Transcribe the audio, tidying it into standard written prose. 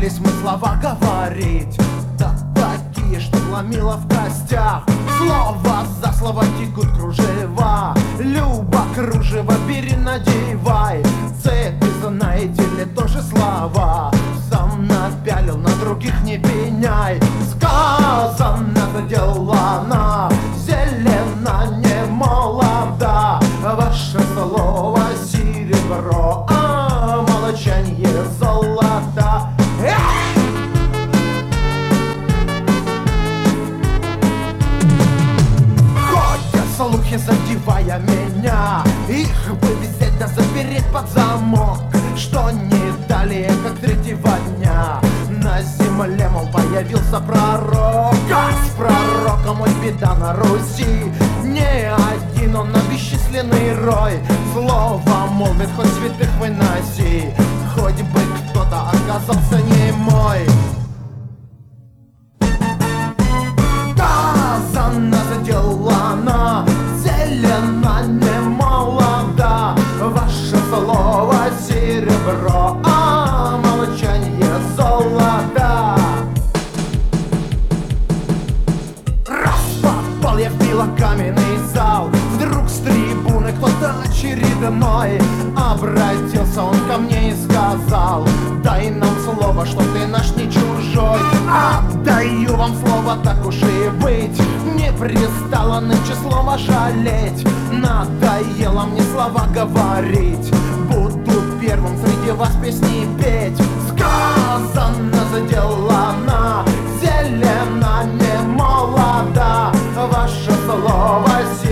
научились мы слова говорить, да такие, что ломило в костях. Слово за слово текут кружева. Люба, кружево бери, надевай. Цепи, знаете ли, тоже слова. Сам напялил, на других не пеняй. Сказано, заделано, зелена, не молода. Ваше слово серебро, а молчанье золото. Ходят слухи, задевая меня, их бы взять да запереть под замок. Что не далее, как третьего дня, на земле, мол, появился пророк. Как с пророком, ой, беда на Руси. Не один он, а бесчисленный рой. Слово молвит, хоть святых выноси, хоть бы кто-то оказался не мой. Сказано, заделано, зелена, не молода. Ваше слово серебро, а молчанье золото. Раз попал я в белокаменный зал, вдруг с трибуны кто-то очередной обратился он ко мне и сказал: дай нам слово, что ты наш не чужой. Отдаю вам слово, так уж и быть, не пристало нынче слово жалеть. Надоело мне слова говорить, буду первым среди вас песни петь. Сказано, заделано, зелена, не молода. Ваше слово